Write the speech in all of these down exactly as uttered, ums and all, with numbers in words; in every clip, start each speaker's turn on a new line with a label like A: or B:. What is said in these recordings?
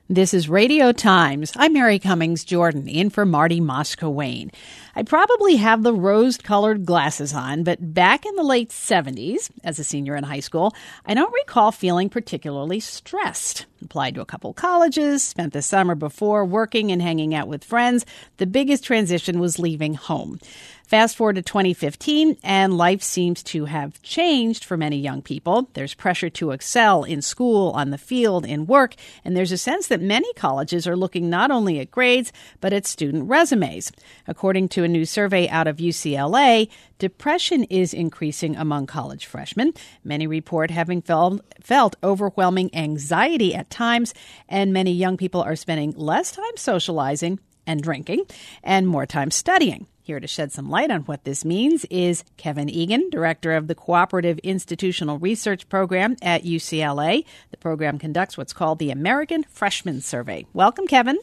A: This is Radio Times. I'm Mary Cummings Jordan, in for Marty Moscowain. I probably have the rose-colored glasses on, but back in the late seventies, as a senior in high school, I don't recall feeling particularly stressed. Applied to a couple colleges, spent the summer before working and hanging out with friends. The biggest transition was leaving home. Fast forward to twenty fifteen, and life seems to have changed for many young people. There's pressure to excel in school, on the field, in work, and there's a sense that many colleges are looking not only at grades, but at student resumes. According to a new survey out of U C L A, depression is increasing among college freshmen. Many report having felt, felt overwhelming anxiety at times, and many young people are spending less time socializing and drinking and more time studying. Here to shed some light on what this means is Kevin Egan, director of the Cooperative Institutional Research Program at U C L A. The program conducts what's called the American Freshman Survey. Welcome, Kevin.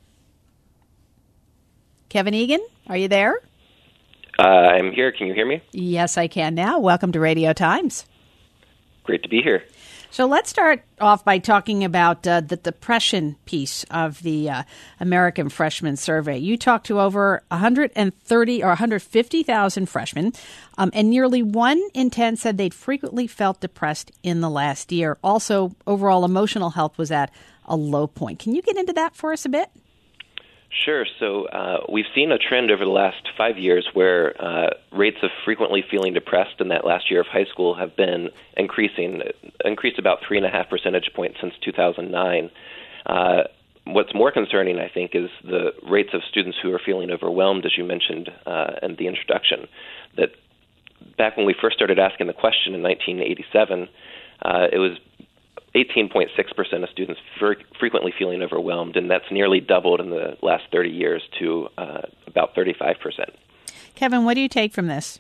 A: Kevin Egan, are you there?
B: Uh, I'm here. Can you hear me?
A: Yes, I can now. Welcome to Radio Times.
B: Great to be here.
A: So let's start off by talking about uh, the depression piece of the uh, American Freshman Survey. You talked to over one hundred thirty or one hundred fifty thousand freshmen, um, and nearly one in ten said they'd frequently felt depressed in the last year. Also, overall emotional health was at a low point. Can you get into that for us a bit?
B: Sure. So uh, we've seen a trend over the last five years where uh, rates of frequently feeling depressed in that last year of high school have been increasing, increased about three and a half percentage points since two thousand nine. Uh, what's more concerning, I think, is the rates of students who are feeling overwhelmed, as you mentioned uh, in the introduction. That back when we first started asking the question in nineteen eighty-seven, uh, it was eighteen point six percent of students fre- frequently feeling overwhelmed, and that's nearly doubled in the last thirty years to uh, about thirty-five percent.
A: Kevin, what do you take from this?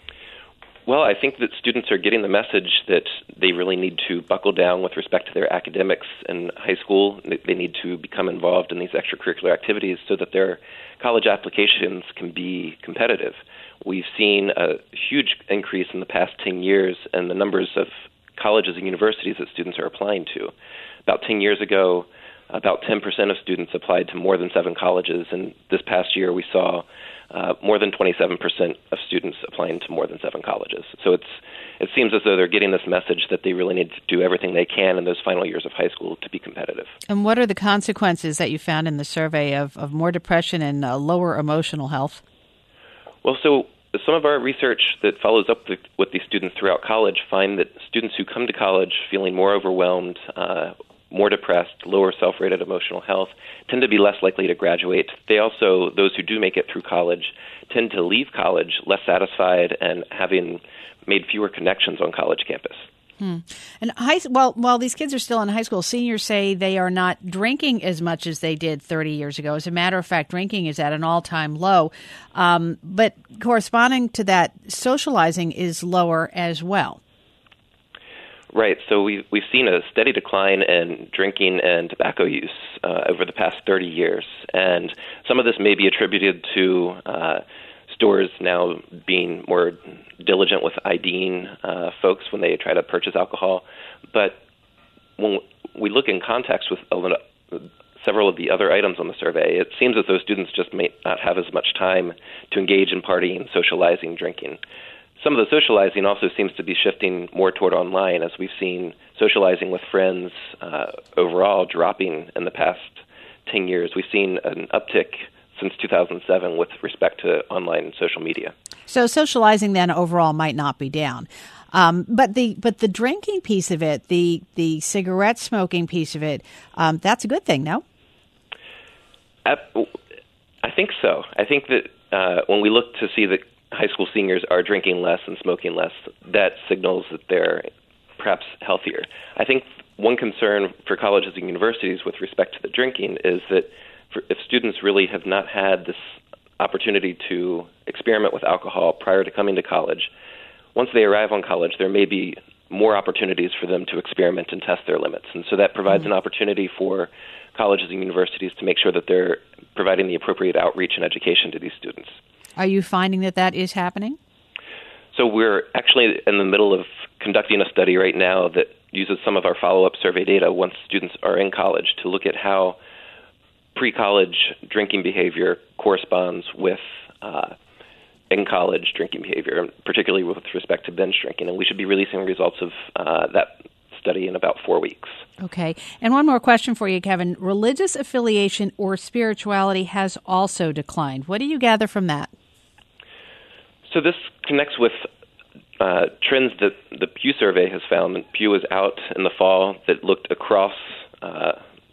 B: Well, I think that students are getting the message that they really need to buckle down with respect to their academics in high school. They need to become involved in these extracurricular activities so that their college applications can be competitive. We've seen a huge increase in the past ten years in the numbers of colleges and universities that students are applying to. About ten years ago, about ten percent of students applied to more than seven colleges, and this past year we saw uh, more than twenty-seven percent of students applying to more than seven colleges. So it's it seems as though they're getting this message that they really need to do everything they can in those final years of high school to be competitive.
A: And what are the consequences that you found in the survey of, of more depression and uh, lower emotional health?
B: Well, so some of our research that follows up with, with these students throughout college find that students who come to college feeling more overwhelmed, uh, more depressed, lower self-rated emotional health, tend to be less likely to graduate. They also, those who do make it through college, tend to leave college less satisfied and having made fewer connections on college campus.
A: Hmm. And high, well, while these kids are still in high school, seniors say they are not drinking as much as they did thirty years ago. As a matter of fact, drinking is at an all-time low. Um, but corresponding to that, socializing is lower as well.
B: Right. So we've, we've seen a steady decline in drinking and tobacco use uh, over the past thirty years. And some of this may be attributed to uh, stores now being more diligent with IDing uh, folks when they try to purchase alcohol. But when we look in context with a, several of the other items on the survey, it seems as though students just may not have as much time to engage in partying, socializing, drinking. Some of the socializing also seems to be shifting more toward online, as we've seen socializing with friends uh, overall dropping in the past ten years. We've seen an uptick since two thousand seven with respect to online social media. So
A: socializing then overall might not be down. Um, but the but the drinking piece of it, the, the cigarette smoking piece of it, um, that's a good thing, no?
B: I, I think so. I think that uh, when we look to see that high school seniors are drinking less and smoking less, that signals that they're perhaps healthier. I think one concern for colleges and universities with respect to the drinking is that for, if students really have not had this opportunity to experiment with alcohol prior to coming to college, once they arrive on college, there may be more opportunities for them to experiment and test their limits. And so that provides mm-hmm. an opportunity for colleges and universities to make sure that they're providing the appropriate outreach and education to these students.
A: Are you finding that that is happening?
B: So we're actually in the middle of conducting a study right now that uses some of our follow-up survey data once students are in college to look at how pre-college drinking behavior corresponds with uh, in-college drinking behavior, particularly with respect to binge drinking. And we should be releasing results of uh, that study in about four weeks.
A: Okay. And one more question for you, Kevin. Religious affiliation or spirituality has also declined. What do you gather from that?
B: So this connects with uh, trends that the Pew survey has found. Pew was out in the fall that looked across uh,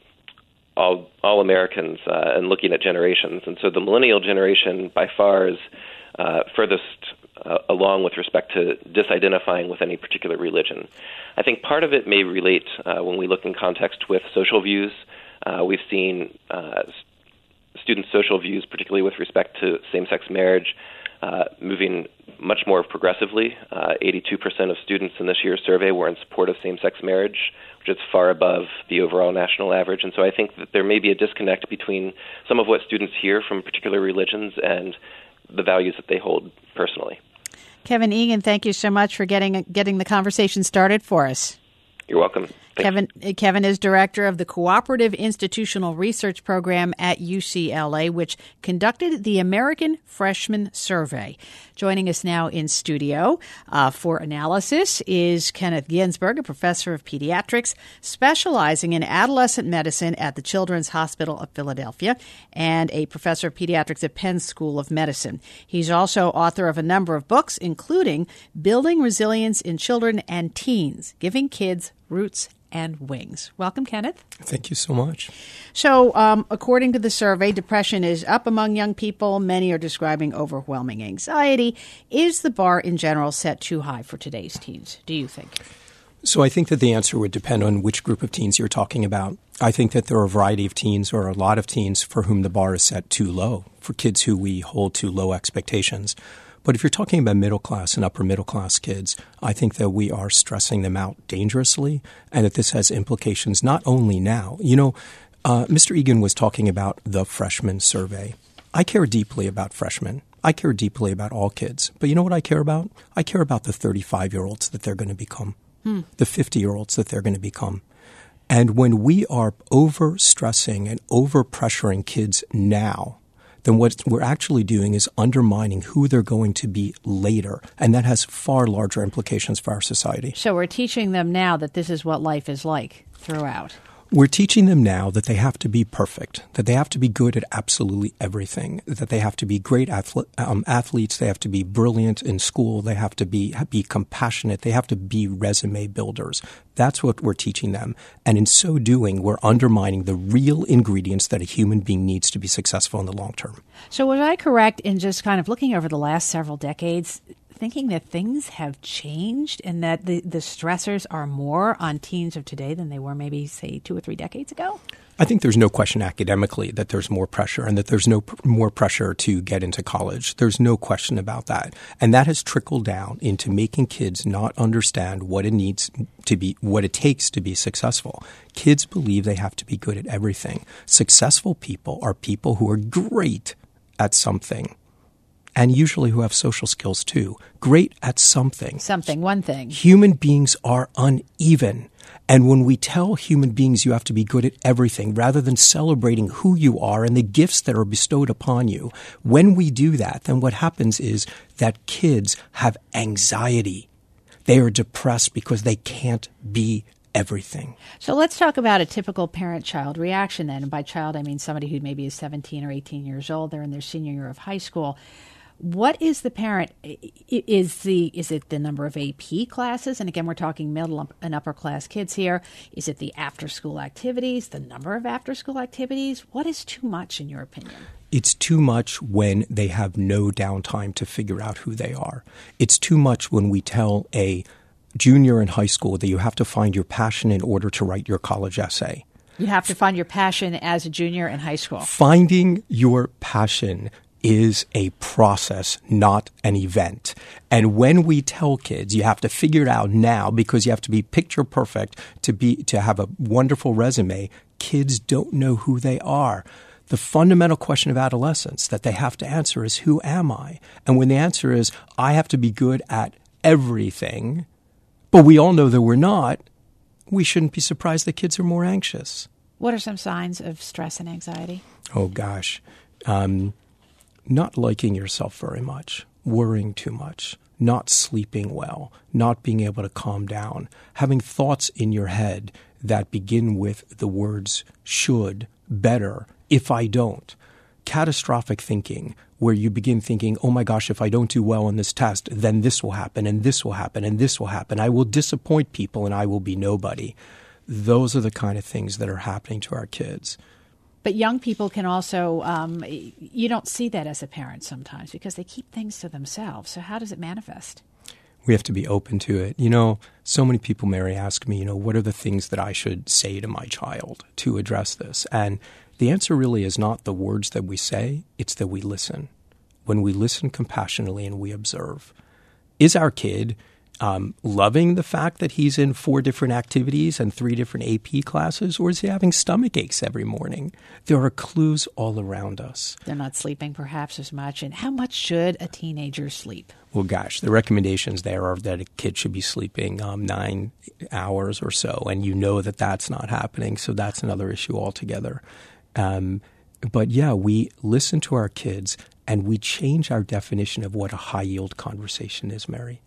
B: all all Americans uh, and looking at generations. And so the millennial generation by far is uh, furthest uh, along with respect to disidentifying with any particular religion. I think part of it may relate uh, when we look in context with social views. Uh, we've seen uh, students' social views, particularly with respect to same-sex marriage, uh, moving much more progressively. Uh, eighty-two percent of students in this year's survey were in support of same-sex marriage, which is far above the overall national average. And so I think that there may be a disconnect between some of what students hear from particular religions and the values that they hold personally.
A: Kevin Egan, thank you so much for getting getting the conversation started for us.
B: You're welcome.
A: Kevin, Kevin is director of the Cooperative Institutional Research Program at U C L A, which conducted the American Freshman Survey. Joining us now in studio uh, for analysis is Kenneth Ginsberg, a professor of pediatrics specializing in adolescent medicine at the Children's Hospital of Philadelphia and a professor of pediatrics at Penn School of Medicine. He's also author of a number of books, including Building Resilience in Children and Teens, Giving Kids Roots and Wings. Welcome, Kenneth.
C: Thank you so much.
A: So, um, according to the survey, depression is up among young people. Many are describing overwhelming anxiety. Is the bar in general set too high for today's teens, do you think?
C: So I think that the answer would depend on which group of teens you're talking about. I think that there are a variety of teens or a lot of teens for whom the bar is set too low, for kids who we hold to low expectations. But if you're talking about middle class and upper middle class kids, I think that we are stressing them out dangerously and that this has implications not only now. You know, uh, Mister Egan was talking about the freshman survey. I care deeply about freshmen. I care deeply about all kids. But you know what I care about? I care about the thirty-five-year-olds that they're going to become, hmm. the fifty-year-olds that they're going to become. And when we are over-stressing and over-pressuring kids now, then what we're actually doing is undermining who they're going to be later. And that has far larger implications for our society.
A: So we're teaching them now that this is what life is like throughout.
C: We're teaching them now that they have to be perfect, that they have to be good at absolutely everything, that they have to be great athle- um, athletes, they have to be brilliant in school, they have to be be compassionate, they have to be resume builders. That's what we're teaching them. And in so doing, we're undermining the real ingredients that a human being needs to be successful in the long term.
A: So was I correct in just kind of looking over the last several decades, thinking that things have changed and that the, the stressors are more on teens of today than they were maybe, say, two or three decades ago?
C: I think there's no question academically that there's more pressure and that there's no pr- more pressure to get into college. There's no question about that. And that has trickled down into making kids not understand what it needs to be, what it takes to be successful. Kids believe they have to be good at everything. Successful people are people who are great at something. And usually who have social skills too. Great at something.
A: Something, one thing.
C: Human beings are uneven. And when we tell human beings you have to be good at everything, rather than celebrating who you are and the gifts that are bestowed upon you, when we do that, then what happens is that kids have anxiety. They are depressed because they can't be everything.
A: So let's talk about a typical parent-child reaction then. And by child, I mean somebody who maybe is seventeen or eighteen years old. They're in their senior year of high school. What is the parent? Is the is it the number of A P classes? And again, we're talking middle and upper class kids here. Is it the after school activities, the number of after school activities? What is too much in your opinion?
C: It's too much when they have no downtime to figure out who they are. It's too much when we tell a junior in high school that you have to find your passion in order to write your college essay.
A: You have to find your passion as a junior in high school.
C: Finding your passion is a process, not an event. And when we tell kids you have to figure it out now because you have to be picture perfect to be to have a wonderful resume, kids don't know who they are. The fundamental question of adolescence that they have to answer is, who am I? And when the answer is, I have to be good at everything, but we all know that we're not, we shouldn't be surprised that kids are more anxious.
A: What are some signs of stress and anxiety?
C: Oh, gosh. Um, not liking yourself very much, worrying too much, not sleeping well, not being able to calm down, having thoughts in your head that begin with the words should, better, if I don't. Catastrophic thinking, where you begin thinking, oh my gosh, if I don't do well on this test, then this will happen, and this will happen, and this will happen. I will disappoint people, and I will be nobody. Those are the kind of things that are happening to our kids.
A: But young people can also, um, you don't see that as a parent sometimes because they keep things to themselves. So how does it manifest?
C: We have to be open to it. You know, so many people, Mary, ask me, you know, what are the things that I should say to my child to address this? And the answer really is not the words that we say, it's that we listen. When we listen compassionately and we observe. Is our kid um, loving the fact that he's in four different activities and three different A P classes, or is he having stomach aches every morning? There are clues all around us.
A: They're not sleeping perhaps as much. And how much should a teenager sleep?
C: Well, gosh, the recommendations there are that a kid should be sleeping um, nine hours or so, and you know that that's not happening, so that's another issue altogether. Um, but yeah, we listen to our kids and we change our definition of what a high-yield conversation is, Mary.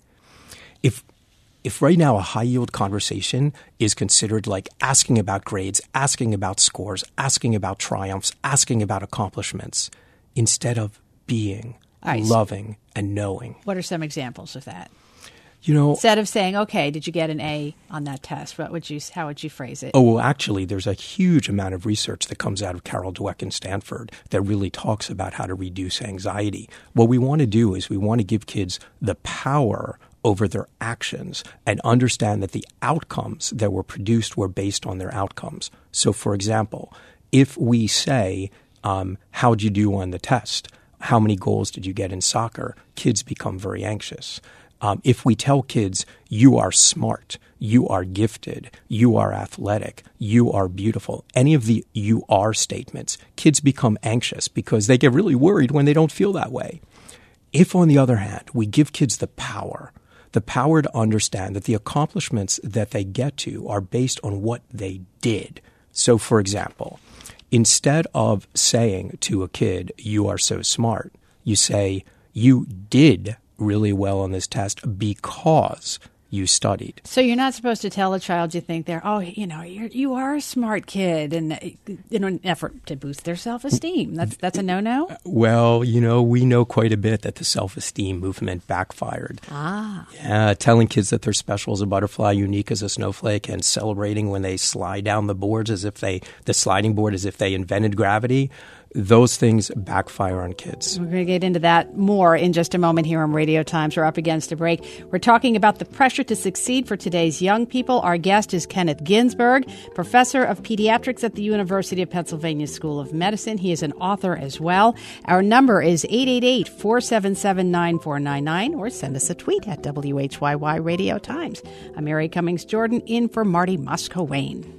C: If if right now a high-yield conversation is considered like asking about grades, asking about scores, asking about triumphs, asking about accomplishments, instead of being,
A: Right.
C: loving, and knowing.
A: What are some examples of that?
C: You know,
A: Instead of saying, okay, did you get an A on that test? What would you, how would you phrase it?
C: oh, well, actually, there's a huge amount of research that comes out of Carol Dweck in Stanford that really talks about how to reduce anxiety. What we want to do is we want to give kids the power over their actions and understand that the outcomes that were produced were based on their outcomes. So, for example, if we say, um, how'd you do on the test? How many goals did you get in soccer? Kids become very anxious. Um, if we tell kids, you are smart, you are gifted, you are athletic, you are beautiful, any of the you are statements, kids become anxious because they get really worried when they don't feel that way. If, on the other hand, we give kids the power, the power to understand that the accomplishments that they get to are based on what they did. So, for example, instead of saying to a kid, you are so smart, you say, you did really well on this test because you studied.
A: So you're not supposed to tell a child you think they're, oh, you know, you're, you are a smart kid, and in an effort to boost their self-esteem. That's that's a no-no?
C: Well, you know, we know quite a bit that the self-esteem movement backfired.
A: Ah.
C: Yeah, telling kids that they're special as a butterfly, unique as a snowflake, and celebrating when they slide down the boards as if they, the sliding board as if they invented gravity. Those things backfire on kids.
A: We're going to get into that more in just a moment here on Radio Times. We're up against a break. We're talking about the pressure to succeed for today's young people. Our guest is Kenneth Ginsburg, professor of pediatrics at the University of Pennsylvania School of Medicine. He is an author as well. Our number is eight eight eight, four seven seven, nine four nine nine, or send us a tweet at W H Y Y Radio Times. I'm Mary Cummings Jordan, in for Marty Moscowain.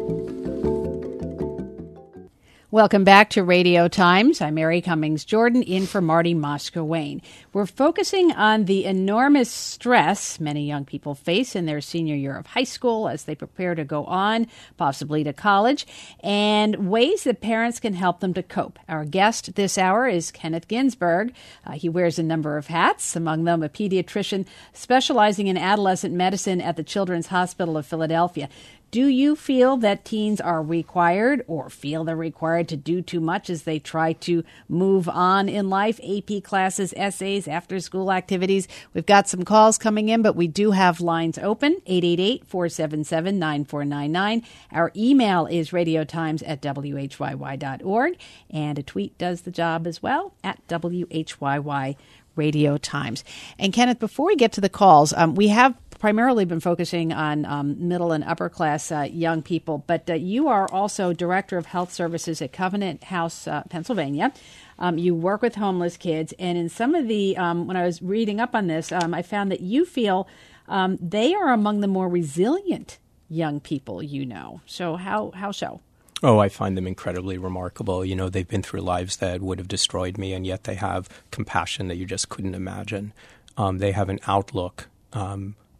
A: Welcome back to Radio Times. I'm Mary Cummings Jordan, in for Marty Moscowain. We're focusing on the enormous stress many young people face in their senior year of high school as they prepare to go on, possibly to college, and ways that parents can help them to cope. Our guest this hour is Kenneth Ginsburg. Uh, he wears a number of hats, among them a pediatrician specializing in adolescent medicine at the Children's Hospital of Philadelphia. Do you feel that teens are required or feel they're required to do too much as they try to move on in life? A P classes, essays, after-school activities. We've got some calls coming in, but we do have lines open, eight eight eight, four seven seven, nine four nine nine. Our email is radiotimes at W H Y Y dot org, and a tweet does the job as well, at W H Y Y Radio Times. And Kenneth, before we get to the calls, um, we have primarily been focusing on um, middle and upper class uh, young people, but uh, you are also Director of Health Services at Covenant House, uh, Pennsylvania. Um, you work with homeless kids, and in some of the, um, when I was reading up on this, um, I found that you feel um, they are among the more resilient young people you know. So how, how so?
C: Oh, I find them incredibly remarkable. You know, they've been through lives that would have destroyed me, and yet they have compassion that you just couldn't imagine. Um, they have an outlook um,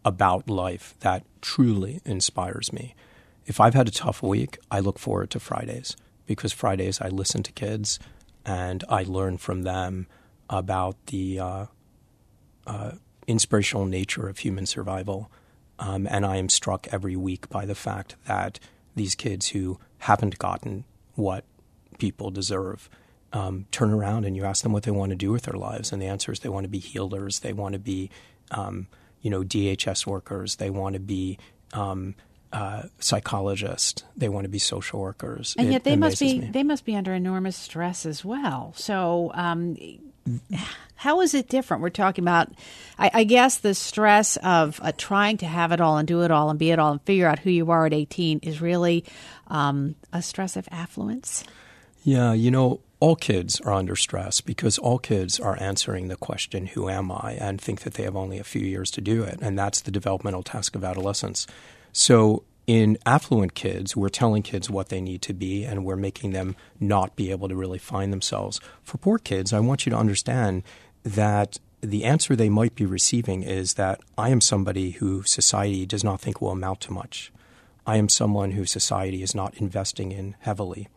C: about life that truly inspires me. If I've had a tough week, I look forward to Fridays, because Fridays I listen to kids and I learn from them about the uh, uh, inspirational nature of human survival. Um, and I am struck every week by the fact that these kids who haven't gotten what people deserve um, turn around and you ask them what they want to do with their lives. And the answer is they want to be healers. They want to be, um, you know, D H S workers. They want to be um, uh, psychologists. They want to be social workers.
A: And
C: it
A: yet they must be
C: me.
A: they must be under enormous stress as well. So um, how is it different? We're talking about, I, I guess, the stress of uh, trying to have it all and do it all and be it all and figure out who you are at eighteen is really um, a stress of affluence.
C: Yeah, you know, all kids are under stress because all kids are answering the question, who am I, and think that they have only a few years to do it. And that's the developmental task of adolescence. So in affluent kids, we're telling kids what they need to be, and we're making them not be able to really find themselves. For poor kids, I want you to understand that the answer they might be receiving is that I am somebody who society does not think will amount to much. I am someone who society is not investing in heavily.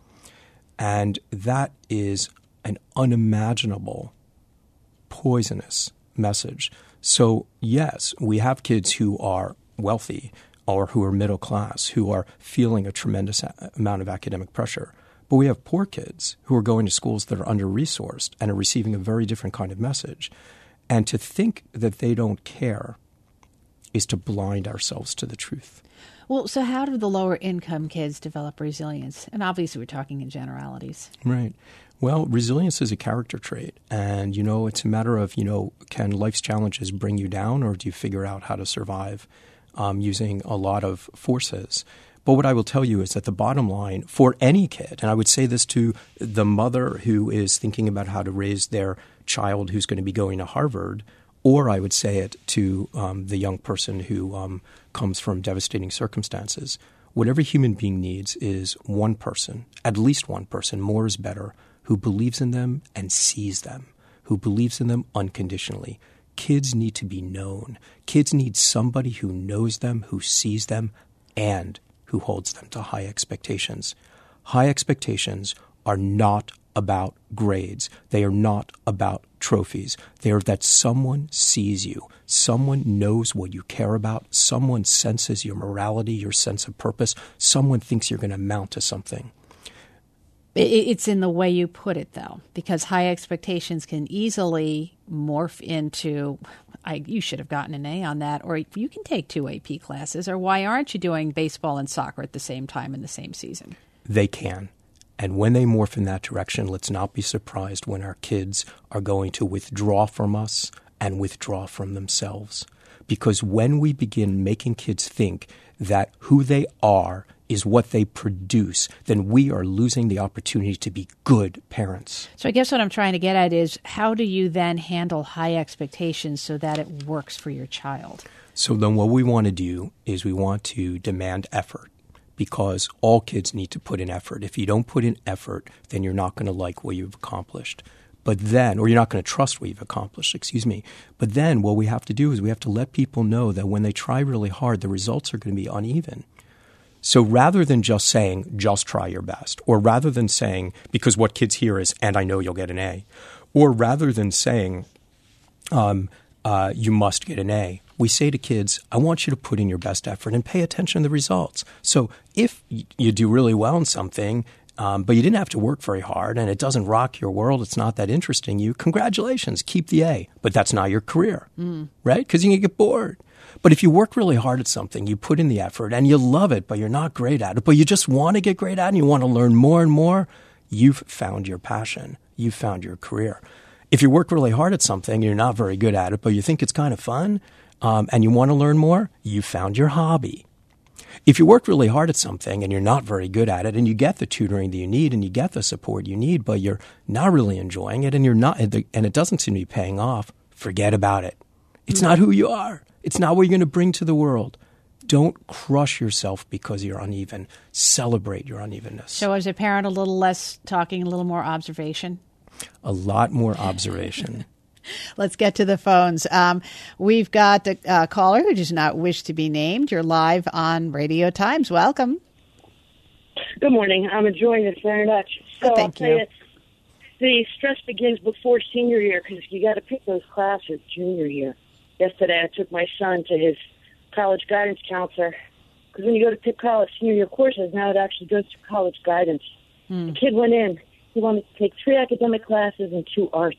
C: And that is an unimaginable, poisonous message. So, yes, we have kids who are wealthy or who are middle class, who are feeling a tremendous a- amount of academic pressure. But we have poor kids who are going to schools that are under-resourced and are receiving a very different kind of message. And to think that they don't care is to blind ourselves to the truth.
A: Well, so how do the lower income kids develop resilience? And obviously we're talking in generalities.
C: Right. Well, resilience is a character trait. And, you know, it's a matter of, you know, can life's challenges bring you down, or do you figure out how to survive um, using a lot of forces? But what I will tell you is that the bottom line for any kid, and I would say this to the mother who is thinking about how to raise their child who's going to be going to Harvard, or I would say it to um, the young person who um, comes from devastating circumstances. What every human being needs is one person, at least one person, more is better, who believes in them and sees them, who believes in them unconditionally. Kids need to be known. Kids need somebody who knows them, who sees them, and who holds them to high expectations. High expectations are not about grades. They are not about trophies. They are that someone sees you. Someone knows what you care about. Someone senses your morality, your sense of purpose. Someone thinks you're going to amount to something.
A: It's in the way you put it, though, because high expectations can easily morph into, I, you should have gotten an A on that, or you can take two A P classes, or why aren't you doing baseball and soccer at the same time in the same season?
C: They can. And when they morph in that direction, let's not be surprised when our kids are going to withdraw from us and withdraw from themselves. Because when we begin making kids think that who they are is what they produce, then we are losing the opportunity to be good parents.
A: So I guess what I'm trying to get at is, how do you then handle high expectations so that it works for your child?
C: So then what we want to do is we want to demand effort, because all kids need to put in effort. If you don't put in effort, then you're not going to like what you've accomplished. But then, or you're not going to trust what you've accomplished, excuse me. But then what we have to do is we have to let people know that when they try really hard, the results are going to be uneven. So rather than just saying, just try your best, or rather than saying, because what kids hear is, and I know you'll get an A, or rather than saying, um, uh, you must get an A, we say to kids, I want you to put in your best effort and pay attention to the results. So if y- you do really well in something, um, but you didn't have to work very hard and it doesn't rock your world, it's not that interesting you, congratulations, keep the A. But that's not your career, mm. right? Because you can get bored. But if you work really hard at something, you put in the effort and you love it, but you're not great at it, but you just want to get great at it and you want to learn more and more, you've found your passion. You've found your career. If you work really hard at something and you're not very good at it, but you think it's kind of fun, um, and you want to learn more, you found your hobby. If you work really hard at something and you're not very good at it and you get the tutoring that you need and you get the support you need, but you're not really enjoying it and you're not, and it doesn't seem to be paying off, forget about it. It's not who you are. It's not what you're going to bring to the world. Don't crush yourself because you're uneven. Celebrate your unevenness.
A: So as a parent, a little less talking, a little more observation?
C: A lot more observation.
A: Let's get to the phones. Um, we've got a, a caller who does not wish to be named. You're live on Radio Times. Welcome.
D: Good morning. I'm enjoying this very much. So
A: oh, thank
D: I'll
A: you.
D: tell you, the stress begins before senior year because you got to pick those classes junior year. Yesterday, I took my son to his college guidance counselor because when you go to pick college senior year courses, now it actually goes to college guidance. Mm. The kid went in. He wanted to take three academic classes and two arts.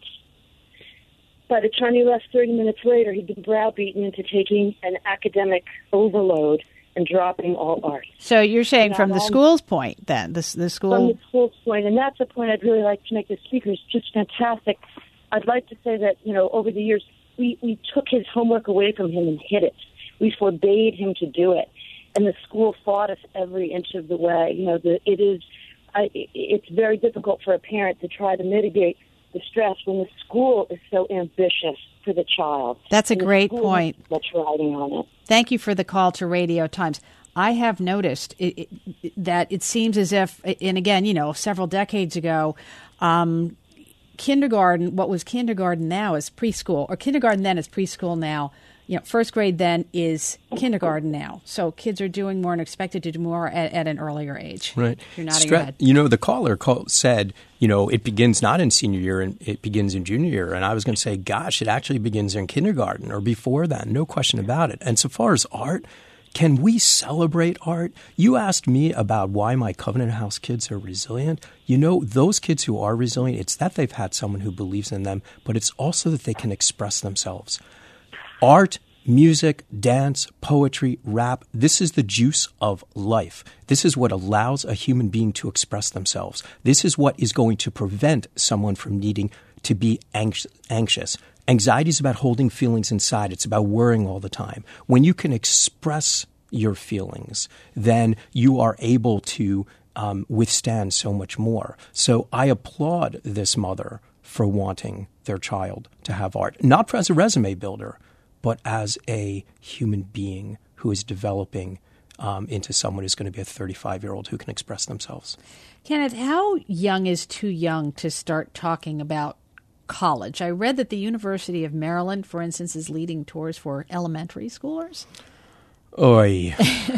D: By the time he left thirty minutes later, he'd been browbeaten into taking an academic overload and dropping all art.
A: So you're saying from the school's point, then? The, the school...
D: From the school's point, and that's a point I'd really like to make. The speaker is just fantastic. I'd like to say that, you know, over the years, we, we took his homework away from him and hid it. We forbade him to do it. And the school fought us every inch of the way. You know, the, it is... I, it's very difficult for a parent to try to mitigate the stress when the school is so ambitious for the child.
A: That's a
D: and
A: great point.
D: That's riding on it.
A: Thank you for the call to Radio Times. I have noticed it, it, that it seems as if, and again, you know, several decades ago, um, kindergarten, what was kindergarten now is preschool, or kindergarten then is preschool now. You know, first grade then is kindergarten now. So kids are doing more and expected to do more at, at an earlier age.
C: Right.
A: You're nodding
C: Stre-
A: your head.
C: You know, the caller call, said, you know, it begins not in senior year, and it begins in junior year. And I was going to say, gosh, it actually begins in kindergarten or before that. No question about it. And so far as art, can we celebrate art? You asked me about why my Covenant House kids are resilient. You know, those kids who are resilient, it's that they've had someone who believes in them, but it's also that they can express themselves. Art, music, dance, poetry, rap, this is the juice of life. This is what allows a human being to express themselves. This is what is going to prevent someone from needing to be anxious. Anxiety is about holding feelings inside. It's about worrying all the time. When you can express your feelings, then you are able to um, withstand so much more. So I applaud this mother for wanting their child to have art, not as a resume builder, but as a human being who is developing um, into someone who's going to be a thirty-five-year-old who can express themselves.
A: Kenneth, how young is too young to start talking about college? I read that the University of Maryland, for instance, is leading tours for elementary schoolers.
C: Oy.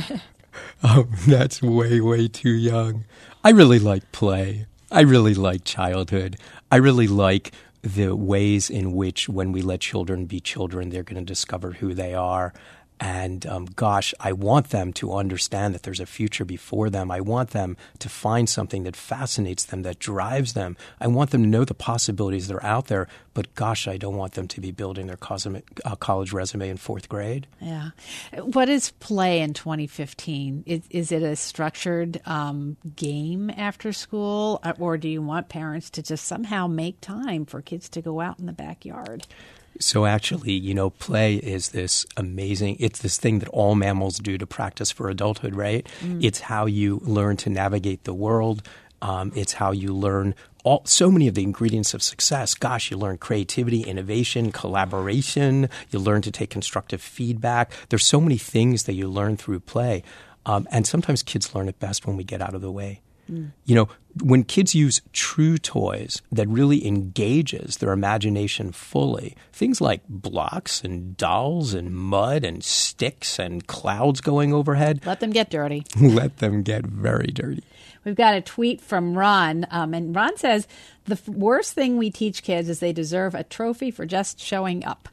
C: Oh, that's way, way too young. I really like play. I really like childhood. I really like the ways in which when we let children be children, they're going to discover who they are. And um, gosh, I want them to understand that there's a future before them. I want them to find something that fascinates them, that drives them. I want them to know the possibilities that are out there. But gosh, I don't want them to be building their cosmic, uh, college resume in fourth grade.
A: Yeah. What is play in twenty fifteen? Is, is it a structured um, game after school? Or do you want parents to just somehow make time for kids to go out in the backyard?
C: So actually, you know, play is this amazing, it's this thing that all mammals do to practice for adulthood, right? Mm. It's how you learn to navigate the world. Um, it's how you learn all so many of the ingredients of success. Gosh, you learn creativity, innovation, collaboration. You learn to take constructive feedback. There's so many things that you learn through play. Um, and sometimes kids learn it best when we get out of the way. Mm. You know, when kids use true toys that really engages their imagination fully, things like blocks and dolls and mud and sticks and clouds going overhead.
A: Let them get dirty.
C: Let them get very dirty.
A: We've got a tweet from Ron, um, and Ron says, the f- worst thing we teach kids is they deserve a trophy for just showing up.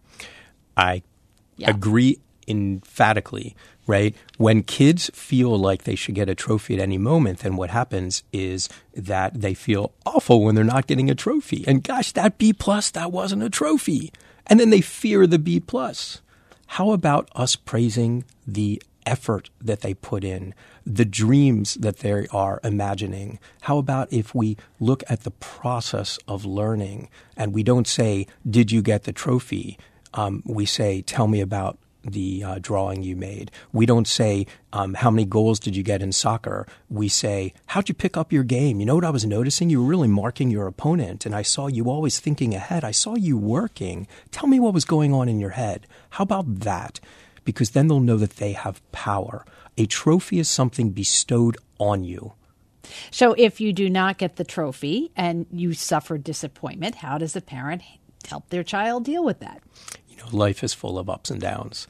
C: I
A: yeah.
C: agree emphatically. Right? When kids feel like they should get a trophy at any moment, then what happens is that they feel awful when they're not getting a trophy. And gosh, that B plus, that wasn't a trophy. And then they fear the B plus. How about us praising the effort that they put in, the dreams that they are imagining? How about if we look at the process of learning and we don't say, did you get the trophy? Um, we say, tell me about the uh, drawing you made. We don't say, um, how many goals did you get in soccer? We say, how'd you pick up your game? You know what I was noticing? You were really marking your opponent, and I saw you always thinking ahead. I saw you working. Tell me what was going on in your head. How about that? Because then they'll know that they have power. A trophy is something bestowed on you.
A: So if you do not get the trophy and you suffer disappointment, how does a parent help their child deal with that?
C: You know, life is full of ups and downs.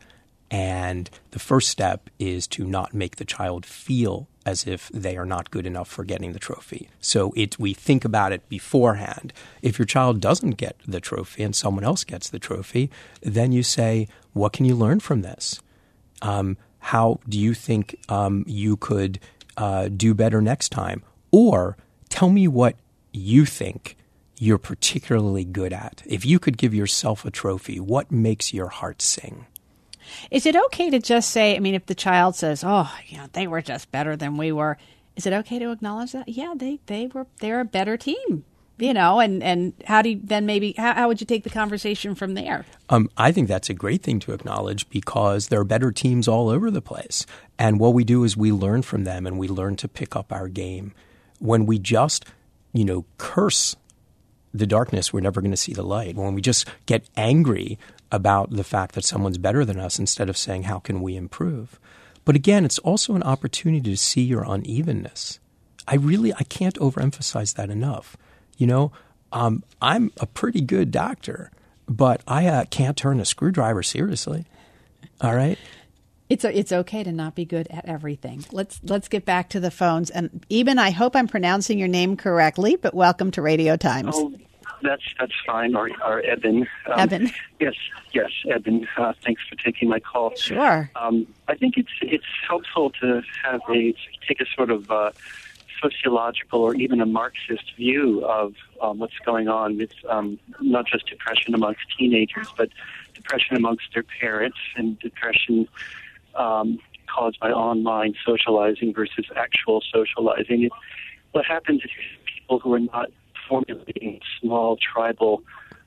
C: And the first step is to not make the child feel as if they are not good enough for getting the trophy. So it, we think about it beforehand. If your child doesn't get the trophy and someone else gets the trophy, then you say, what can you learn from this? Um, how do you think um, you could uh, do better next time? Or tell me what you think you're particularly good at. If you could give yourself a trophy, what makes your heart sing?
A: Is it okay to just say, I mean, if the child says, oh, you know, they were just better than we were, is it okay to acknowledge that? Yeah, they, they were, they're a better team, you know, and, and how do you then maybe, how, how would you take the conversation from there?
C: Um, I think that's a great thing to acknowledge because there are better teams all over the place. And what we do is we learn from them and we learn to pick up our game. When we just, you know, curse the darkness, we're never going to see the light. When we just get angry about the fact that someone's better than us instead of saying, how can we improve? But again, it's also an opportunity to see your unevenness. I really, I can't overemphasize that enough. You know, um, I'm a pretty good doctor, but I uh, can't turn a screwdriver seriously. All right?
A: It's a, it's okay to not be good at everything. Let's let's get back to the phones. And Eben, I hope I'm pronouncing your name correctly, but welcome to Radio Times.
E: Oh, that's that's fine. Or, or Eben. Um,
A: Eben.
E: Yes, yes, Eben. Uh, thanks for taking my call.
A: Sure.
E: Um, I think it's it's helpful to have a take a sort of uh, sociological or even a Marxist view of um, what's going on with um, not just depression amongst teenagers, but depression amongst their parents and depression Um, caused by online socializing versus actual socializing. It, what happens is people who are not formulating small tribal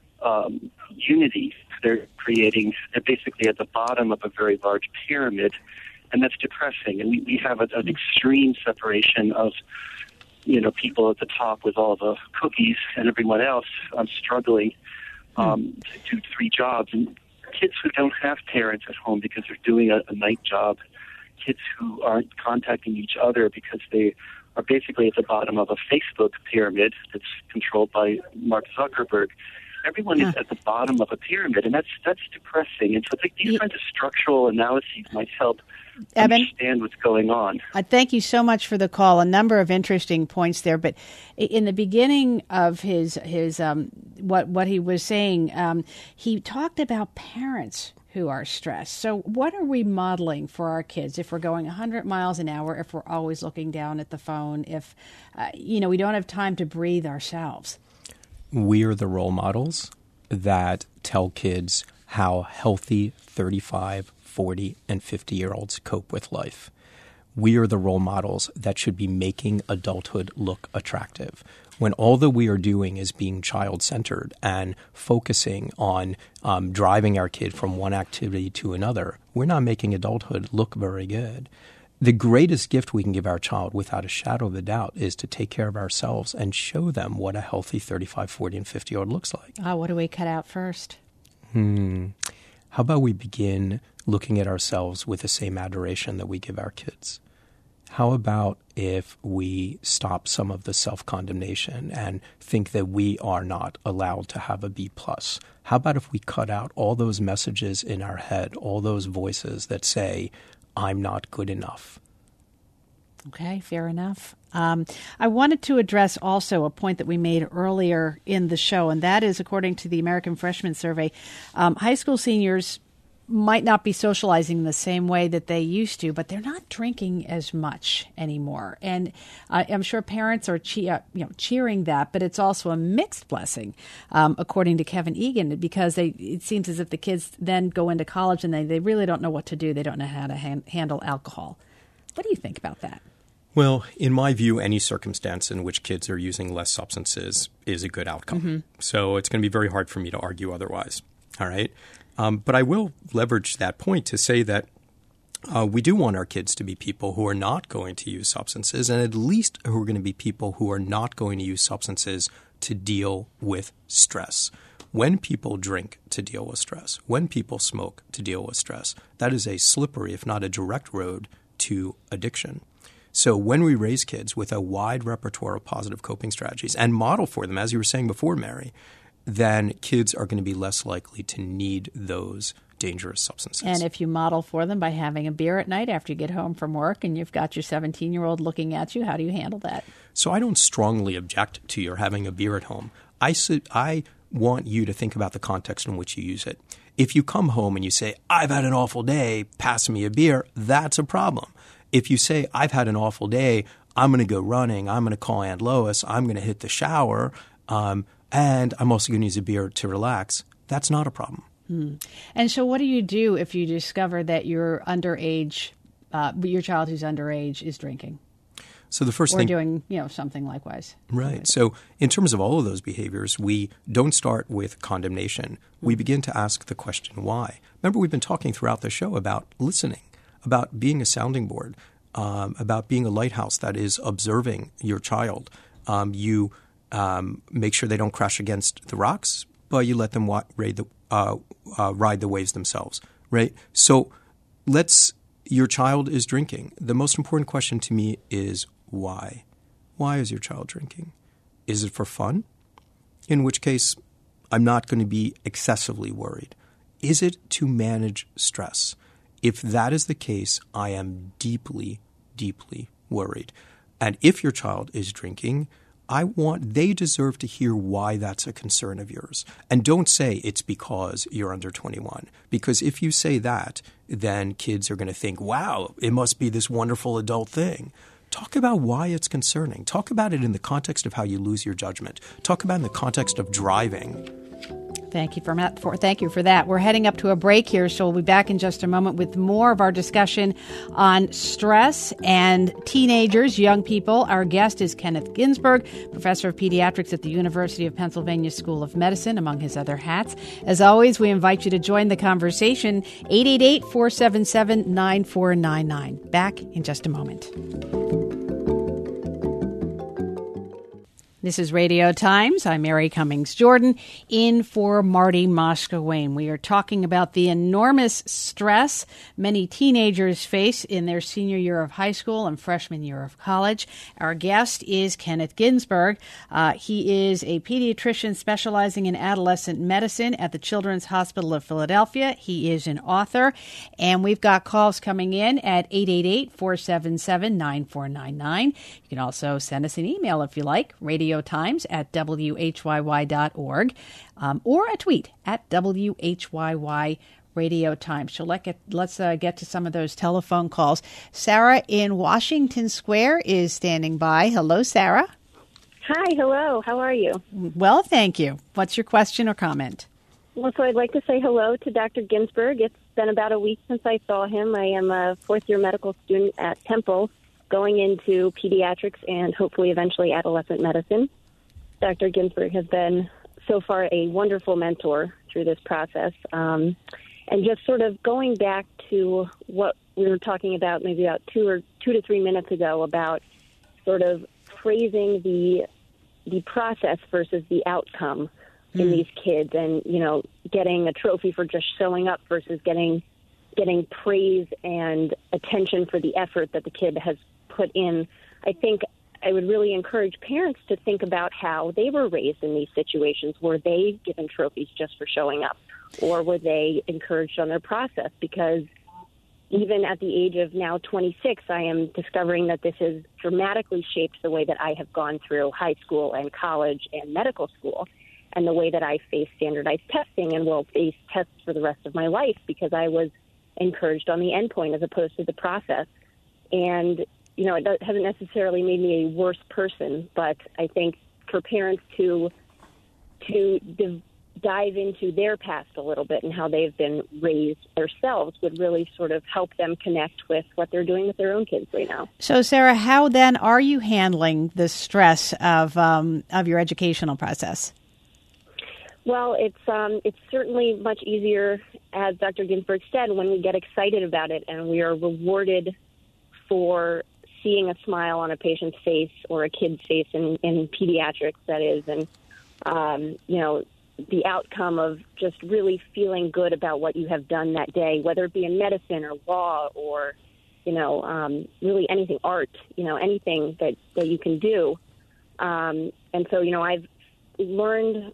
E: um, unity, they're creating, they're basically at the bottom of a very large pyramid, and that's depressing. And we, we have a, an extreme separation of, you know, people at the top with all the cookies and everyone else um, struggling um, to do three jobs. And kids who don't have parents at home because they're doing a, a night job, kids who aren't contacting each other because they are basically at the bottom of a Facebook pyramid that's controlled by Mark Zuckerberg. Everyone yeah. is at the bottom of a pyramid, and that's that's depressing. And so I think these yeah. kinds of structural analyses might help
A: Eben,
E: understand what's going on.
A: Uh, thank you so much for the call. A number of interesting points there. But in the beginning of his his um, what what he was saying, um, he talked about parents who are stressed. So what are we modeling for our kids if we're going one hundred miles an hour, if we're always looking down at the phone, if uh, you know we don't have time to breathe ourselves?
C: We are the role models that tell kids how healthy thirty-five, forty, and fifty-year-olds cope with life. We are the role models that should be making adulthood look attractive. When all that we are doing is being child-centered and focusing on um, driving our kid from one activity to another, we're not making adulthood look very good. The greatest gift we can give our child, without a shadow of a doubt, is to take care of ourselves and show them what a healthy thirty-five, forty, and fifty-year-old looks like.
A: Oh, what do we cut out first?
C: Hmm. How about we begin looking at ourselves with the same adoration that we give our kids? How about if we stop some of the self-condemnation and think that we are not allowed to have a B plus? How about if we cut out all those messages in our head, all those voices that say, I'm not good enough?
A: Okay, fair enough. Um, I wanted to address also a point that we made earlier in the show, and that is, according to the American Freshman Survey, um, high school seniors might not be socializing the same way that they used to, but they're not drinking as much anymore. And uh, I'm sure parents are che- uh, you know, cheering that, but it's also a mixed blessing, um, according to Kevin Egan, because they, it seems as if the kids then go into college and they, they really don't know what to do. They don't know how to han- handle alcohol. What do you think about that?
C: Well, in my view, any circumstance in which kids are using less substances is a good outcome. Mm-hmm. So it's going to be very hard for me to argue otherwise. All right. Um, but I will leverage that point to say that uh, we do want our kids to be people who are not going to use substances, and at least who are going to be people who are not going to use substances to deal with stress. When people drink to deal with stress, when people smoke to deal with stress, that is a slippery, if not a direct road to addiction. So when we raise kids with a wide repertoire of positive coping strategies and model for them, as you were saying before, Mary, then kids are going to be less likely to need those dangerous substances.
A: And if you model for them by having a beer at night after you get home from work and you've got your seventeen-year-old looking at you, how do you handle that?
C: So I don't strongly object to your having a beer at home. I, su- I want you to think about the context in which you use it. If you come home and you say, I've had an awful day, pass me a beer, that's a problem. If you say, I've had an awful day, I'm going to go running, I'm going to call Aunt Lois, I'm going to hit the shower, um, and I'm also going to use a beer to relax, that's not a problem.
A: Hmm. And so what do you do if you discover that your underage, uh, your child who's underage is drinking?
C: So the first
A: or
C: thing,
A: doing, you know, something likewise.
C: Right. right. So in terms of all of those behaviors, we don't start with condemnation. Mm-hmm. We begin to ask the question, why? Remember, we've been talking throughout the show about listening, about being a sounding board, um, about being a lighthouse that is observing your child. Um, you um, make sure they don't crash against the rocks, but you let them wa- ride, the, uh, uh, ride the waves themselves, right? So let's – your child is drinking. The most important question to me is why? Why is your child drinking? Is it for fun? In which case, I'm not going to be excessively worried. Is it to manage stress? If that is the case, I am deeply, deeply worried. And if your child is drinking, I want they deserve to hear why that's a concern of yours. And don't say it's because you're under twenty-one. Because if you say that, then kids are going to think, wow, it must be this wonderful adult thing. Talk about why it's concerning. Talk about it in the context of how you lose your judgment. Talk about it in the context of driving.
A: Thank you for, for thank you for that. We're heading up to a break here, so we'll be back in just a moment with more of our discussion on stress and teenagers, young people. Our guest is Kenneth Ginsburg, professor of pediatrics at the University of Pennsylvania School of Medicine, among his other hats. As always, we invite you to join the conversation, eight eight eight, four seven seven, nine four nine nine. Back in just a moment. This is Radio Times. I'm Mary Cummings Jordan, in for Marty Moskowayne. We are talking about the enormous stress many teenagers face in their senior year of high school and freshman year of college. Our guest is Kenneth Ginsburg. Uh, he is a pediatrician specializing in adolescent medicine at the Children's Hospital of Philadelphia. He is an author, and we've got calls coming in at eight eight eight, four seven seven, nine four nine nine. You can also send us an email if you like, radio Times at W H Y Y dot org, um, or a tweet at W H Y Y Radio Times. So let get, let's uh, get to some of those telephone calls. Sarah in Washington Square is standing by. Hello, Sarah.
F: Hi, hello. How are you?
A: Well, thank you. What's your question or comment?
F: Well, so I'd like to say hello to Doctor Ginsburg. It's been about a week since I saw him. I am a fourth-year medical student at Temple, going into pediatrics and hopefully eventually adolescent medicine. Doctor Ginsburg has been so far a wonderful mentor through this process. Um, and just sort of going back to what we were talking about maybe about two or two to three minutes ago about sort of praising the the process versus the outcome mm. in these kids, and, you know, getting a trophy for just showing up versus getting getting praise and attention for the effort that the kid has put in. I think I would really encourage parents to think about how they were raised in these situations. Were they given trophies just for showing up, or were they encouraged on their process? Because even at the age of now twenty-six, I am discovering that this has dramatically shaped the way that I have gone through high school and college and medical school, and the way that I face standardized testing and will face tests for the rest of my life, because I was encouraged on the endpoint as opposed to the process. And you know, it hasn't necessarily made me a worse person, but I think for parents to to div- dive into their past a little bit and how they've been raised themselves would really sort of help them connect with what they're doing with their own kids right now.
A: So, Sarah, how then are you handling the stress of um, of your educational process?
F: Well, it's um, it's certainly much easier, as Doctor Ginsburg said, when we get excited about it and we are rewarded for seeing a smile on a patient's face or a kid's face in, in pediatrics, that is, and, um, you know, the outcome of just really feeling good about what you have done that day, whether it be in medicine or law or, you know, um, really anything, art, you know, anything that, that you can do. Um, and so, you know, I've learned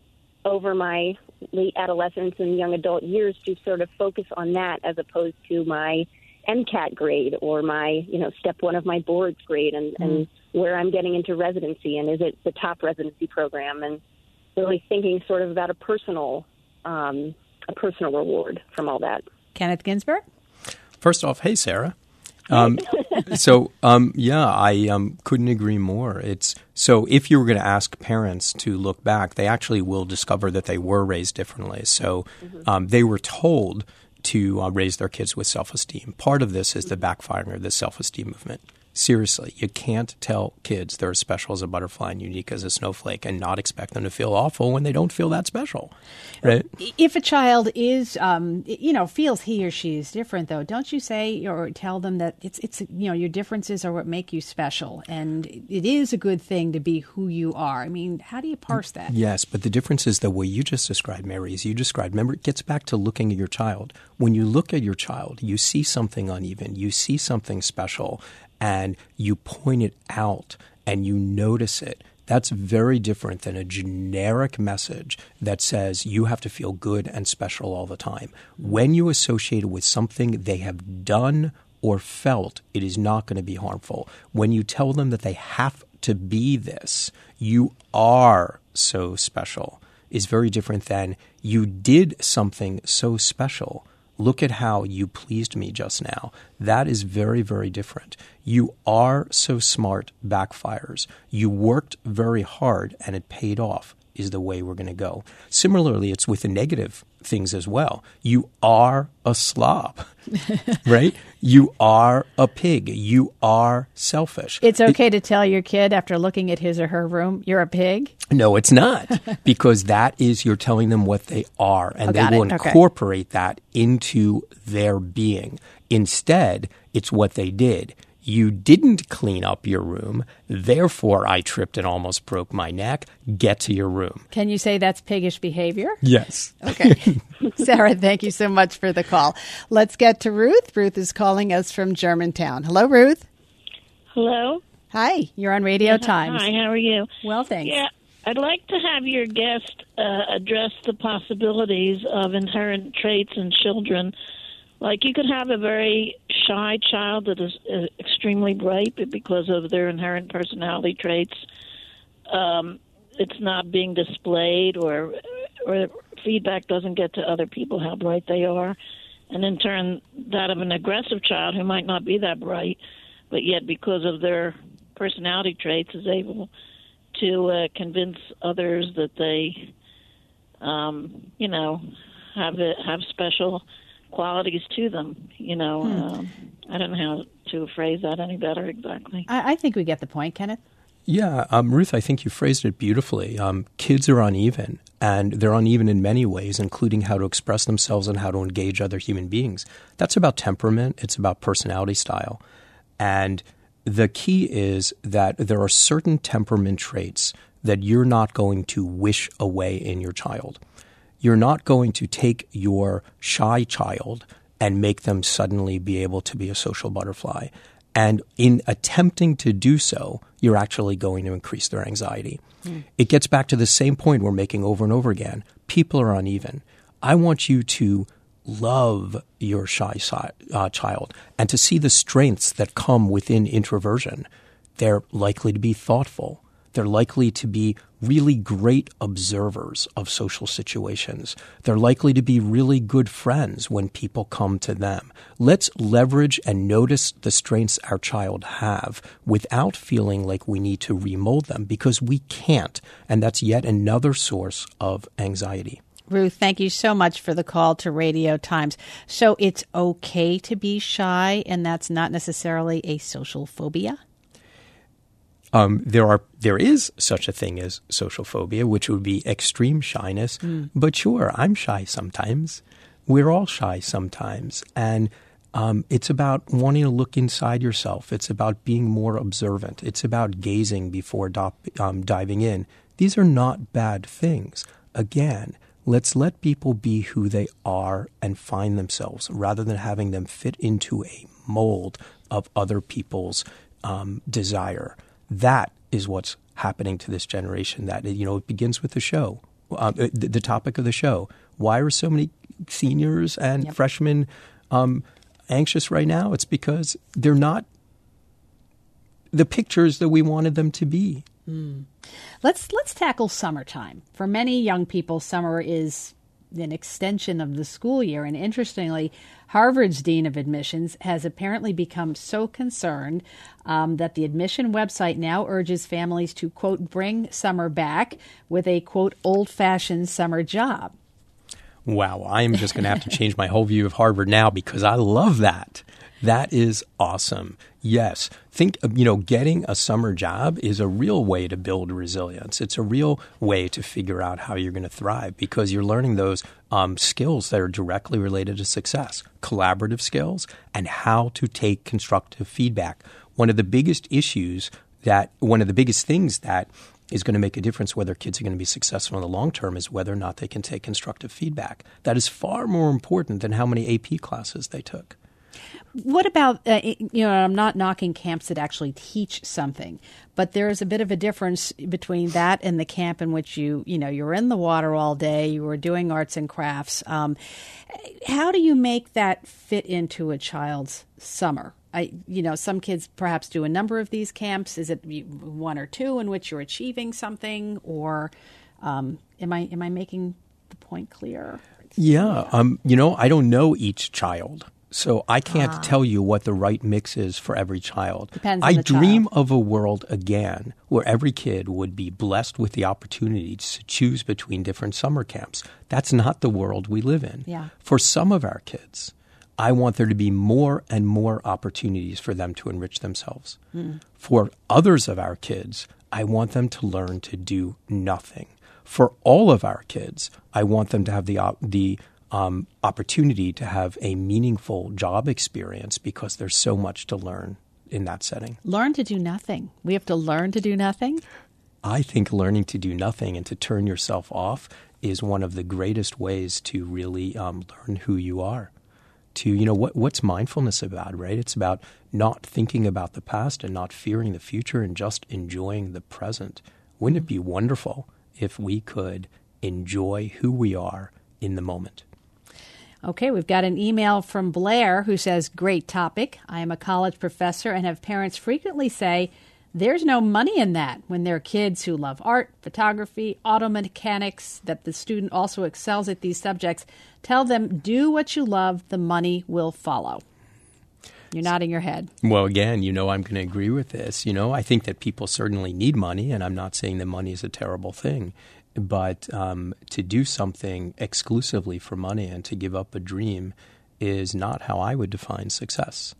F: over my late adolescence and young adult years to sort of focus on that as opposed to my MCAT grade or my, you know, step one of my boards grade and, mm. and where I'm getting into residency and is it the top residency program, and really thinking sort of about a personal, um, a personal reward from all that.
A: Kenneth Ginsberg?
C: First off, hey, Sarah. Um, so, um, yeah, I um, couldn't agree more. It's so if you were going to ask parents to look back, they actually will discover that they were raised differently. So mm-hmm. um, they were told to uh, raise their kids with self-esteem. Part of this is the backfiring of the self-esteem movement. Seriously, you can't tell kids they're as special as a butterfly and unique as a snowflake and not expect them to feel awful when they don't feel that special, right?
A: If a child is, um, you know, feels he or she is different, though, don't you say or tell them that it's, it's, you know, your differences are what make you special, and it is a good thing to be who you are. I mean, how do you parse that?
C: Yes, but the difference is the way you just described, Mary, as you described. Remember, it gets back to looking at your child. When you look at your child, you see something uneven, you see something special, and you point it out and you notice it. That's very different than a generic message that says you have to feel good and special all the time. When you associate it with something they have done or felt, it is not going to be harmful. When you tell them that they have to be this, you are so special, is very different than you did something so special. Look at how you pleased me just now. That is very, very different. You are so smart backfires. You worked very hard and it paid off is the way we're going to go. Similarly, it's with the negative things as well. You are a slob, right? You are a pig. You are selfish.
A: It's okay it, to tell your kid after looking at his or her room, you're a pig?
C: No, it's not, because that is you're telling them what they are, and
A: oh,
C: they will
A: it.
C: incorporate
A: okay.
C: that into their being. Instead, it's what they did. You didn't clean up your room, therefore I tripped and almost broke my neck. Get to your room.
A: Can you say that's piggish behavior?
C: Yes.
A: Okay. Sarah, thank you so much for the call. Let's get to Ruth. Ruth is calling us from Germantown. Hello, Ruth.
G: Hello.
A: Hi, you're on Radio
G: yeah,
A: Times.
G: Hi, how are you?
A: Well, thanks.
G: Yeah, I'd like to have your guest uh, address the possibilities of inherent traits in children. Like, you could have a very shy child that is uh, extremely bright, but because of their inherent personality traits, um, it's not being displayed, or or feedback doesn't get to other people how bright they are. And in turn, that of an aggressive child who might not be that bright, but yet because of their personality traits is able to uh, convince others that they, um, you know, have a, have special qualities to them, you know. Hmm. Um, I don't know how to phrase that any better exactly.
A: I, I think we get the point, Kenneth.
C: Yeah, um, Ruth, I think you phrased it beautifully. Um, kids are uneven, and they're uneven in many ways, including how to express themselves and how to engage other human beings. That's about temperament. It's about personality style. And the key is that there are certain temperament traits that you're not going to wish away in your child. You're not going to take your shy child and make them suddenly be able to be a social butterfly. And in attempting to do so, you're actually going to increase their anxiety. Mm. It gets back to the same point we're making over and over again. People are uneven. I want you to love your shy uh, child and to see the strengths that come within introversion. They're likely to be thoughtful. They're likely to be really great observers of social situations. They're likely to be really good friends when people come to them. Let's leverage and notice the strengths our child have without feeling like we need to remold them, because we can't. And that's yet another source of anxiety.
A: Ruth, thank you so much for the call to Radio Times. So it's okay to be shy, and that's not necessarily a social phobia?
C: Um, there are there is such a thing as social phobia, which would be extreme shyness. Mm. But sure, I'm shy sometimes. We're all shy sometimes. And um, it's about wanting to look inside yourself. It's about being more observant. It's about gazing before do- um, diving in. These are not bad things. Again, let's let people be who they are and find themselves, rather than having them fit into a mold of other people's um, desire. That is what's happening to this generation. That, you know, it begins with the show. uh, the, the topic of the show. Why are so many seniors and yep. freshmen um, anxious right now? It's because they're not the pictures that we wanted them to be.
A: Mm. Let's let's tackle summertime. For many young people, summer is an extension of the school year. And interestingly, Harvard's Dean of Admissions has apparently become so concerned um, that the admission website now urges families to, quote, bring summer back with a, quote, old-fashioned summer job.
C: Wow, I'm just going to have to change my whole view of Harvard now because I love that. That is awesome. Yes. Think, you know, getting a summer job is a real way to build resilience. It's a real way to figure out how you're going to thrive because you're learning those um, skills that are directly related to success, collaborative skills, and how to take constructive feedback. One of the biggest issues that, one of the biggest things that is going to make a difference whether kids are going to be successful in the long term is whether or not they can take constructive feedback. That is far more important than how many A P classes they took.
A: What about, uh, you know, I'm not knocking camps that actually teach something, but there is a bit of a difference between that and the camp in which you, you know, you're in the water all day, you were doing arts and crafts. Um, how do you make that fit into a child's summer? I, you know, some kids perhaps do a number of these camps. Is it one or two in which you're achieving something, or um, am I am I making the point clear?
C: Yeah, um, you know, I don't know each child. So I can't ah. tell you what the right mix is for every child.
A: Depends on
C: I
A: the
C: dream
A: child.
C: of a world, again, where every kid would be blessed with the opportunity to choose between different summer camps. That's not the world we live in.
A: Yeah.
C: For some of our kids, I want there to be more and more opportunities for them to enrich themselves. Mm. For others of our kids, I want them to learn to do nothing. For all of our kids, I want them to have the the Um, opportunity to have a meaningful job experience because there's so much to learn in that setting.
A: Learn to do nothing. We have to learn to do nothing?
C: I think learning to do nothing and to turn yourself off is one of the greatest ways to really um, learn who you are. To, you know, what what's mindfulness about, right? It's about not thinking about the past and not fearing the future and just enjoying the present. Wouldn't it be wonderful if we could enjoy who we are in the moment?
A: Okay, we've got an email from Blair who says, great topic. I am a college professor and have parents frequently say there's no money in that when there are kids who love art, photography, auto mechanics, that the student also excels at these subjects. Tell them, do what you love, the money will follow. You're nodding your head.
C: Well, again, you know, I'm going to agree with this. You know, I think that people certainly need money, and I'm not saying that money is a terrible thing. But um, to do something exclusively for money and to give up a dream is not how I would define success.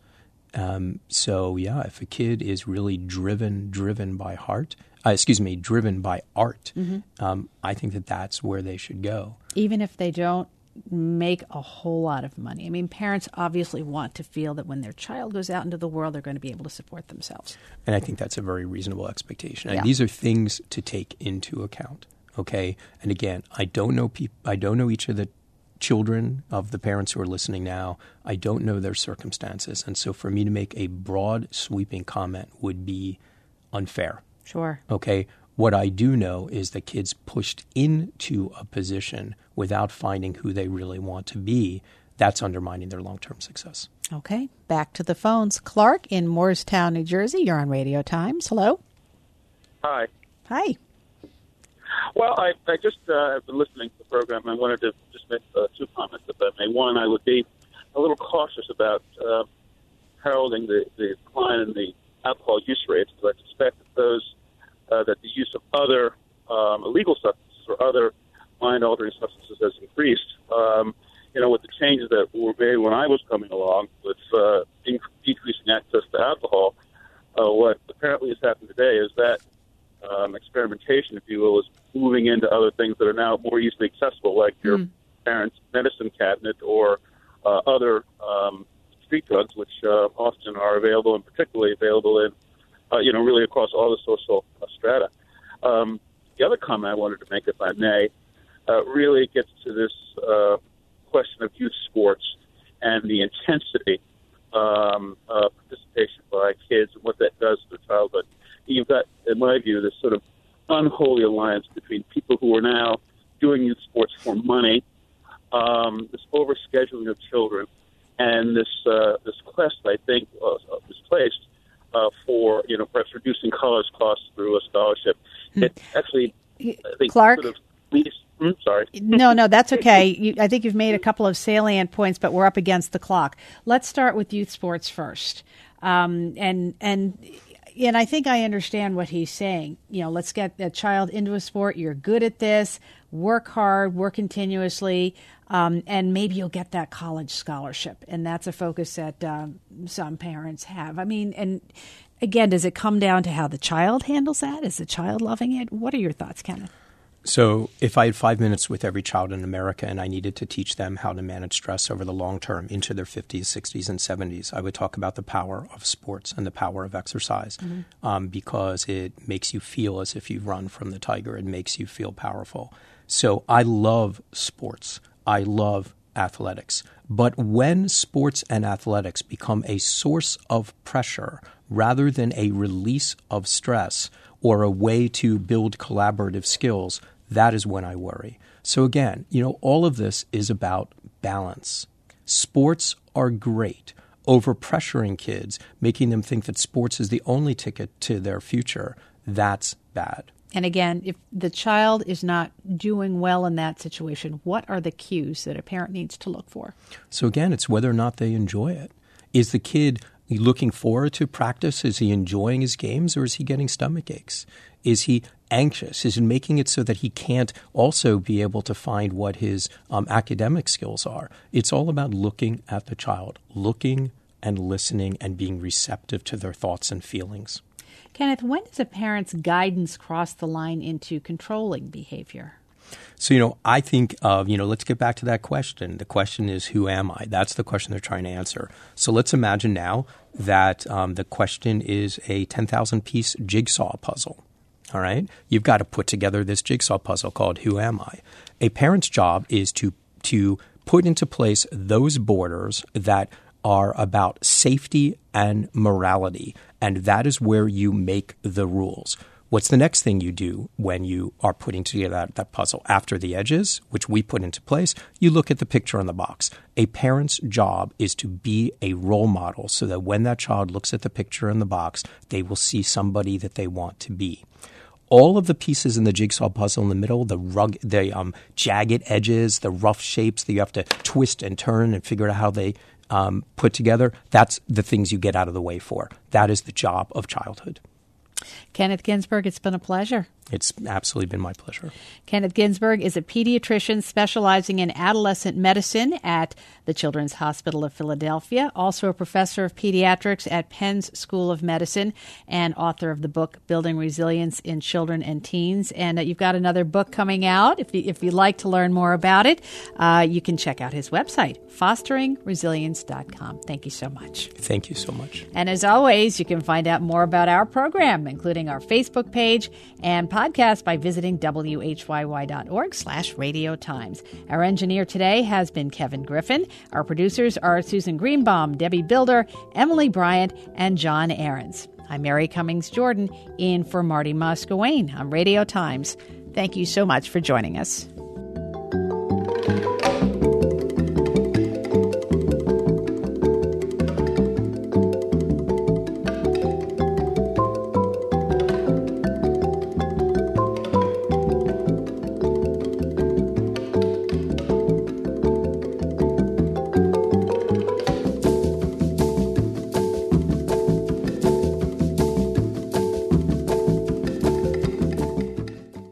C: Um, so, yeah, if a kid is really driven, driven by heart, uh, excuse me, driven by art, mm-hmm. um, I think that that's where they should go.
A: Even if they don't make a whole lot of money. I mean, parents obviously want to feel that when their child goes out into the world, they're going to be able to support themselves.
C: And I think that's a very reasonable expectation. And
A: yeah.
C: these are things to take into account. Okay, and again, I don't know peop- I don't know each of the children of the parents who are listening now. I don't know their circumstances, and so for me to make a broad, sweeping comment would be unfair.
A: Sure.
C: Okay, what I do know is that kids pushed into a position without finding who they really want to be, that's undermining their long-term success.
A: Okay, back to the phones. Clark in Moorestown, New Jersey. You're on Radio Times. Hello.
H: Hi.
A: Hi.
H: Well, I, I just uh, have been listening to the program. I wanted to just make uh, two comments, if I may. One, I would be a little cautious about uh, heralding the, the decline in the alcohol use rates, because I suspect that those uh, that the use of other um, illegal substances or other mind-altering substances has increased. Um, you know, with the changes that were made when I was coming along with uh, in- decreasing access to alcohol, uh, what apparently has happened today is that um, experimentation, if you will, is moving into other things that are now more easily accessible, like your mm. parents' medicine cabinet or uh, other um, street drugs, which uh, often are available and particularly available in, uh, you know, really across all the social uh, strata. Um, the other comment I wanted to make, if I may, uh, really gets to this uh, question of youth sports and the intensity um, of participation by kids and what that does to their childhood. You've got, in my view, this sort of unholy alliance between people who are now doing youth sports for money, um, this overscheduling of children, and this uh, this quest, I think, uh, was placed uh, for, you know, perhaps reducing college costs through a scholarship. Hmm. It actually, I think,
A: Clark?
H: sort of leads, hmm, sorry.
A: No, no, that's okay. You, I think you've made a couple of salient points, but we're up against the clock. Let's start with youth sports first. Um, and and and I think I understand what he's saying. You know, let's get a child into a sport. You're good at this. Work hard, work continuously, um, and maybe you'll get that college scholarship. And that's a focus that um, some parents have. I mean, and again, does it come down to how the child handles that? Is the child loving it? What are your thoughts, Kenneth?
C: So if I had five minutes with every child in America and I needed to teach them how to manage stress over the long term into their fifties, sixties, and seventies, I would talk about the power of sports and the power of exercise mm-hmm. um, because it makes you feel as if you run from the tiger. It makes you feel powerful. So I love sports. I love athletics. But when sports and athletics become a source of pressure rather than a release of stress or a way to build collaborative skills, that is when I worry. So again, you know, all of this is about balance. Sports are great. Over-pressuring kids, making them think that sports is the only ticket to their future, that's bad.
A: And again, if the child is not doing well in that situation, what are the cues that a parent needs to look for?
C: So again, it's whether or not they enjoy it. Is the kid looking forward to practice? Is he enjoying his games, or is he getting stomach aches? Is he anxious? Is it making it so that he can't also be able to find what his um, academic skills are? It's all about looking at the child, looking and listening and being receptive to their thoughts and feelings.
A: Kenneth, when does a parent's guidance cross the line into controlling behavior?
C: So, you know, I think, uh, you know, let's get back to that question. The question is, who am I? That's the question they're trying to answer. So let's imagine now that um, the question is a ten thousand piece jigsaw puzzle. All right? You've got to put together this jigsaw puzzle called Who Am I? A parent's job is to to put into place those borders that are about safety and morality, and that is where you make the rules. What's the next thing you do when you are putting together that, that puzzle? After the edges, which we put into place, you look at the picture on the box. A parent's job is to be a role model so that when that child looks at the picture in the box, they will see somebody that they want to be. All of the pieces in the jigsaw puzzle in the middle, the rug, the um, jagged edges, the rough shapes that you have to twist and turn and figure out how they um, put together, that's the things you get out of the way for. That is the job of childhood.
A: Kenneth Ginsberg, it's been a pleasure.
C: It's absolutely been my pleasure.
A: Kenneth Ginsberg is a pediatrician specializing in adolescent medicine at the Children's Hospital of Philadelphia, also a professor of pediatrics at Penn's School of Medicine, and author of the book Building Resilience in Children and Teens. And uh, you've got another book coming out. If, you, if you'd like to learn more about it, uh, you can check out his website, fostering resilience dot com. Thank you so much.
C: Thank you so much.
A: And as always, you can find out more about our program, including our Facebook page and podcast, by visiting W H Y Y dot org slash radio times. Our engineer today has been Kevin Griffin. Our producers are Susan Greenbaum, Debbie Builder, Emily Bryant, and John Ahrens. I'm Mary Cummings Jordan, in for Marty Moscowain on Radio Times. Thank you so much for joining us.